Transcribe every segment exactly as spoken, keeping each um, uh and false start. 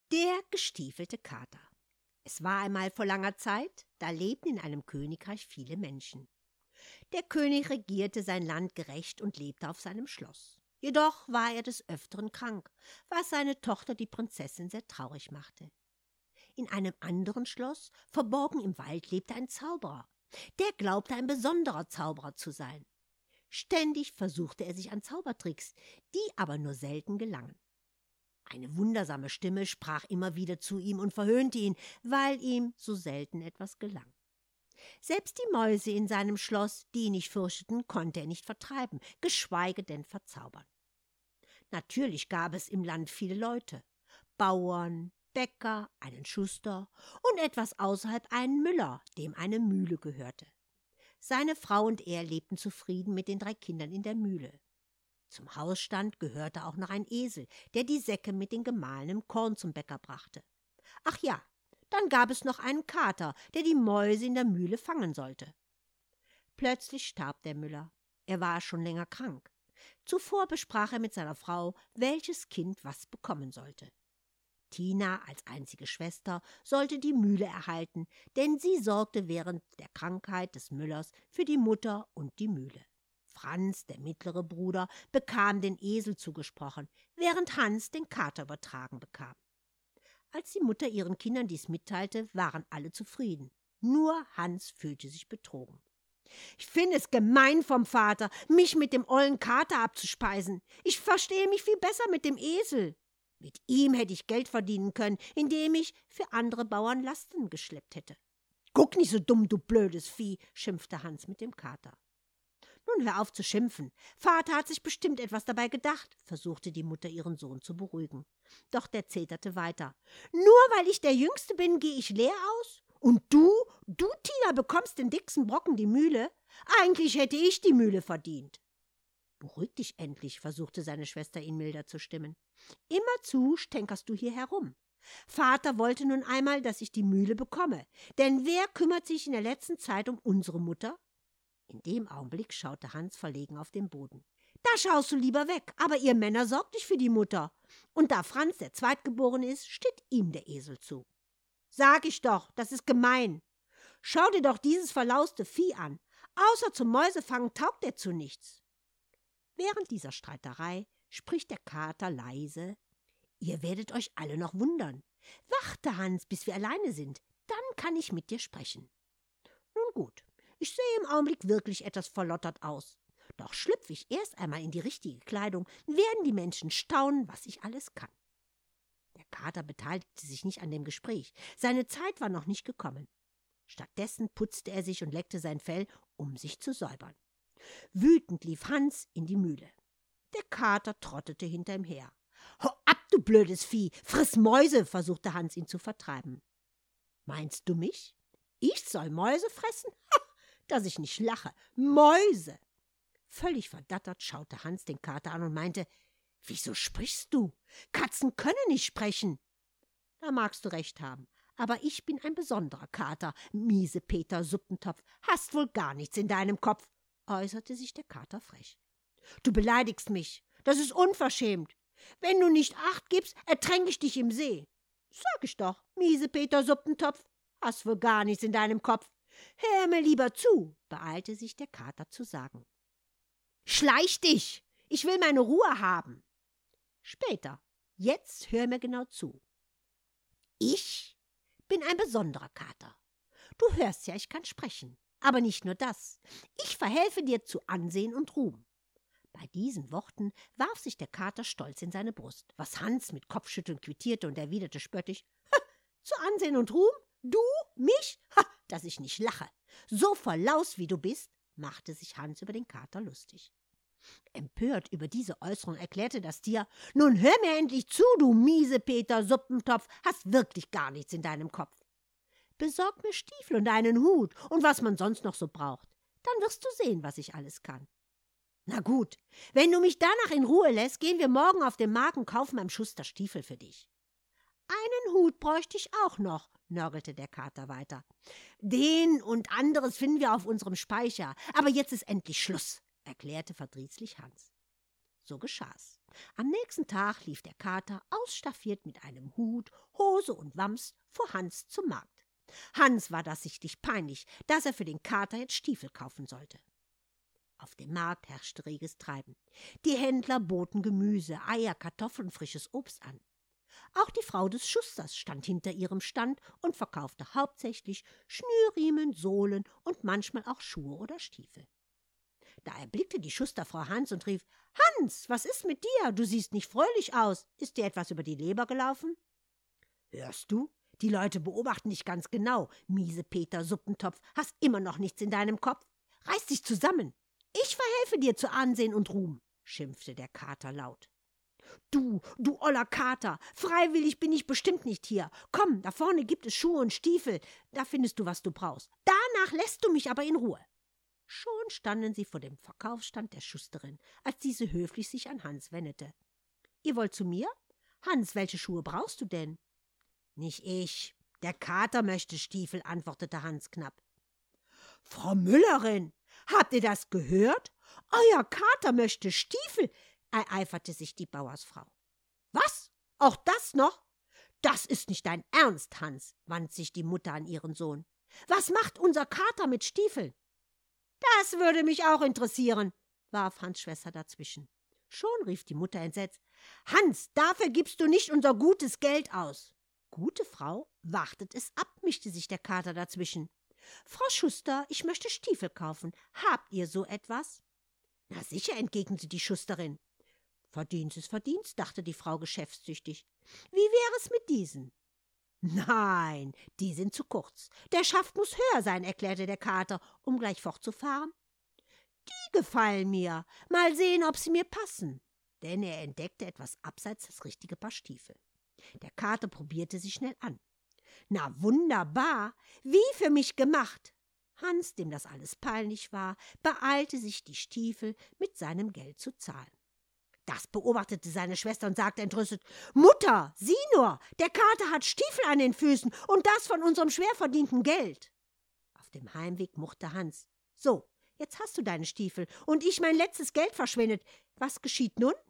Der gestiefelte Kater. Es war einmal vor langer Zeit, da lebten in einem Königreich viele Menschen. Der König regierte sein Land gerecht und lebte auf seinem Schloss. Jedoch war er des Öfteren krank, was seine Tochter, die Prinzessin, sehr traurig machte. In einem anderen Schloss, verborgen im Wald, lebte ein Zauberer. Der glaubte, ein besonderer Zauberer zu sein. Ständig versuchte er sich an Zaubertricks, die aber nur selten gelangen. Eine wundersame Stimme sprach immer wieder zu ihm und verhöhnte ihn, weil ihm so selten etwas gelang. Selbst die Mäuse in seinem Schloss, die ihn nicht fürchteten, konnte er nicht vertreiben, geschweige denn verzaubern. Natürlich gab es im Land viele Leute, Bauern, Bäcker, einen Schuster und etwas außerhalb einen Müller, dem eine Mühle gehörte. Seine Frau und er lebten zufrieden mit den drei Kindern in der Mühle. Zum Hausstand gehörte auch noch ein Esel, der die Säcke mit dem gemahlenen Korn zum Bäcker brachte. Ach ja, dann gab es noch einen Kater, der die Mäuse in der Mühle fangen sollte. Plötzlich starb der Müller. Er war schon länger krank. Zuvor besprach er mit seiner Frau, welches Kind was bekommen sollte. Tina als einzige Schwester sollte die Mühle erhalten, denn sie sorgte während der Krankheit des Müllers für die Mutter und die Mühle. Franz, der mittlere Bruder, bekam den Esel zugesprochen, während Hans den Kater übertragen bekam. Als die Mutter ihren Kindern dies mitteilte, waren alle zufrieden. Nur Hans fühlte sich betrogen. »Ich finde es gemein vom Vater, mich mit dem ollen Kater abzuspeisen. Ich verstehe mich viel besser mit dem Esel. Mit ihm hätte ich Geld verdienen können, indem ich für andere Bauern Lasten geschleppt hätte.« »Guck nicht so dumm, du blödes Vieh«, schimpfte Hans mit dem Kater. »Nun hör auf zu schimpfen. Vater hat sich bestimmt etwas dabei gedacht«, versuchte die Mutter ihren Sohn zu beruhigen. Doch der zeterte weiter. »Nur weil ich der Jüngste bin, gehe ich leer aus? Und du, du, Tina, bekommst den dicksten Brocken die Mühle? Eigentlich hätte ich die Mühle verdient.« »Beruhig dich endlich«, versuchte seine Schwester ihn milder zu stimmen. »Immerzu stänkerst du hier herum. Vater wollte nun einmal, dass ich die Mühle bekomme. Denn wer kümmert sich in der letzten Zeit um unsere Mutter?« In dem Augenblick schaute Hans verlegen auf den Boden. »Da schaust du lieber weg, aber ihr Männer sorgt dich für die Mutter. Und da Franz der Zweitgeborene ist, steht ihm der Esel zu.« »Sag ich doch, das ist gemein. Schau dir doch dieses verlauste Vieh an. Außer zum Mäusefangen taugt er zu nichts.« Während dieser Streiterei spricht der Kater leise. »Ihr werdet euch alle noch wundern. Warte, Hans, bis wir alleine sind, dann kann ich mit dir sprechen.« »Nun gut, ich sehe im Augenblick wirklich etwas verlottert aus. Doch schlüpfe ich erst einmal in die richtige Kleidung, werden die Menschen staunen, was ich alles kann.« Der Kater beteiligte sich nicht an dem Gespräch. Seine Zeit war noch nicht gekommen. Stattdessen putzte er sich und leckte sein Fell, um sich zu säubern. Wütend lief Hans in die Mühle. Der Kater trottete hinter ihm her. »Hau ab, du blödes Vieh! Friss Mäuse!« versuchte Hans, ihn zu vertreiben. »Meinst du mich? Ich soll Mäuse fressen? Ha, dass ich nicht lache! Mäuse!« Völlig verdattert schaute Hans den Kater an und meinte, »Wieso sprichst du? Katzen können nicht sprechen.« »Da magst du recht haben, aber ich bin ein besonderer Kater, Miesepeter Suppentopf, hast wohl gar nichts in deinem Kopf«, äußerte sich der Kater frech. »Du beleidigst mich, das ist unverschämt. Wenn du nicht Acht gibst, ertränke ich dich im See.« »Sag ich doch, Miesepeter Suppentopf, hast wohl gar nichts in deinem Kopf. Hör mir lieber zu«, beeilte sich der Kater zu sagen. »Schleich dich, ich will meine Ruhe haben.« »Später, jetzt hör mir genau zu. Ich bin ein besonderer Kater. Du hörst ja, ich kann sprechen. Aber nicht nur das. Ich verhelfe dir zu Ansehen und Ruhm.« Bei diesen Worten warf sich der Kater stolz in seine Brust, was Hans mit Kopfschütteln quittierte und erwiderte spöttisch, »Ha, zu Ansehen und Ruhm? Du? Mich? Ha, dass ich nicht lache. So verlaust wie du bist«, machte sich Hans über den Kater lustig. Empört über diese Äußerung erklärte das Tier, »Nun hör mir endlich zu, du Miesepeter Suppentopf, hast wirklich gar nichts in deinem Kopf. Besorg mir Stiefel und einen Hut und was man sonst noch so braucht. Dann wirst du sehen, was ich alles kann.« »Na gut, wenn du mich danach in Ruhe lässt, gehen wir morgen auf den Markt und kaufen beim Schuster Stiefel für dich.« »Einen Hut bräuchte ich auch noch«, nörgelte der Kater weiter. »Den und anderes finden wir auf unserem Speicher, aber jetzt ist endlich Schluss«, erklärte verdrießlich Hans. So geschah's. Am nächsten Tag lief der Kater ausstaffiert mit einem Hut, Hose und Wams vor Hans zum Markt. Hans war das sichtlich peinlich, dass er für den Kater jetzt Stiefel kaufen sollte. Auf dem Markt herrschte reges Treiben. Die Händler boten Gemüse, Eier, Kartoffeln, frisches Obst an. Auch die Frau des Schusters stand hinter ihrem Stand und verkaufte hauptsächlich Schnürriemen, Sohlen und manchmal auch Schuhe oder Stiefel. Da erblickte die Schusterfrau Hans und rief: »Hans, was ist mit dir? Du siehst nicht fröhlich aus. Ist dir etwas über die Leber gelaufen?« »Hörst du? Die Leute beobachten dich ganz genau. Miese Peter Suppentopf, hast immer noch nichts in deinem Kopf. Reiß dich zusammen. Ich verhelfe dir zu Ansehen und Ruhm«, schimpfte der Kater laut. »Du, du oller Kater, freiwillig bin ich bestimmt nicht hier. Komm, da vorne gibt es Schuhe und Stiefel, da findest du, was du brauchst. Danach lässt du mich aber in Ruhe.« Schon standen sie vor dem Verkaufsstand der Schusterin, als diese höflich sich an Hans wendete. »Ihr wollt zu mir? Hans, welche Schuhe brauchst du denn?« »Nicht ich, der Kater möchte Stiefel«, antwortete Hans knapp. »Frau Müllerin, habt ihr das gehört? Euer Kater möchte Stiefel«, ereiferte sich die Bauersfrau. »Was? Auch das noch? Das ist nicht dein Ernst, Hans«, wandte sich die Mutter an ihren Sohn. »Was macht unser Kater mit Stiefeln?« »Das würde mich auch interessieren«, warf Hans' Schwester dazwischen. Schon rief die Mutter entsetzt: »Hans, dafür gibst du nicht unser gutes Geld aus.« »Gute Frau, wartet es ab«, mischte sich der Kater dazwischen. »Frau Schuster, ich möchte Stiefel kaufen. Habt ihr so etwas?« »Na sicher«, entgegnete die Schusterin. »Verdienst ist Verdienst«, dachte die Frau geschäftstüchtig. »Wie wäre es mit diesen?« »Nein, die sind zu kurz. Der Schaft muß höher sein«, erklärte der Kater, um gleich fortzufahren. »Die gefallen mir. Mal sehen, ob sie mir passen.« Denn er entdeckte etwas abseits das richtige Paar Stiefel. Der Kater probierte sie schnell an. »Na wunderbar, wie für mich gemacht!« Hans, dem das alles peinlich war, beeilte sich, die Stiefel mit seinem Geld zu zahlen. Das beobachtete seine Schwester und sagte entrüstet: »Mutter, sieh nur, der Kater hat Stiefel an den Füßen und das von unserem schwer verdienten Geld.« Auf dem Heimweg murrte Hans: »So, jetzt hast du deine Stiefel und ich mein letztes Geld verschwendet. Was geschieht nun?«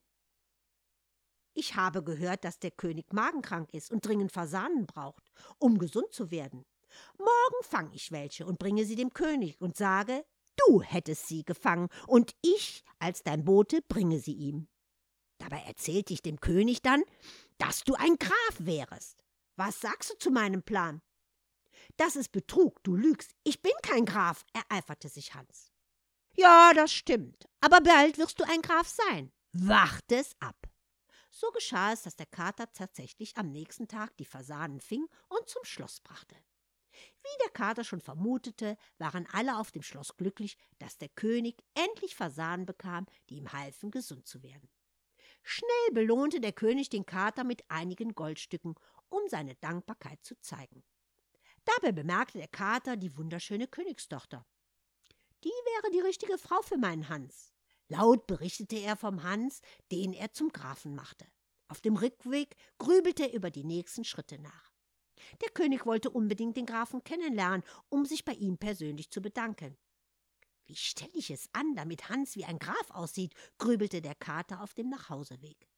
»Ich habe gehört, dass der König magenkrank ist und dringend Fasanen braucht, um gesund zu werden. Morgen fange ich welche und bringe sie dem König und sage, du hättest sie gefangen und ich als dein Bote bringe sie ihm. Dabei erzählte ich dem König dann, dass du ein Graf wärest. Was sagst du zu meinem Plan?« »Das ist Betrug, du lügst. Ich bin kein Graf«, ereiferte sich Hans. »Ja, das stimmt, aber bald wirst du ein Graf sein. Warte es ab.« So geschah es, dass der Kater tatsächlich am nächsten Tag die Fasanen fing und zum Schloss brachte. Wie der Kater schon vermutete, waren alle auf dem Schloss glücklich, dass der König endlich Fasanen bekam, die ihm halfen, gesund zu werden. Schnell belohnte der König den Kater mit einigen Goldstücken, um seine Dankbarkeit zu zeigen. Dabei bemerkte der Kater die wunderschöne Königstochter. Die wäre die richtige Frau für meinen Hans. Laut berichtete er vom Hans, den er zum Grafen machte. Auf dem Rückweg grübelte er über die nächsten Schritte nach. Der König wollte unbedingt den Grafen kennenlernen, um sich bei ihm persönlich zu bedanken. »Wie stelle ich es an, damit Hans wie ein Graf aussieht?«, grübelte der Kater auf dem Nachhauseweg.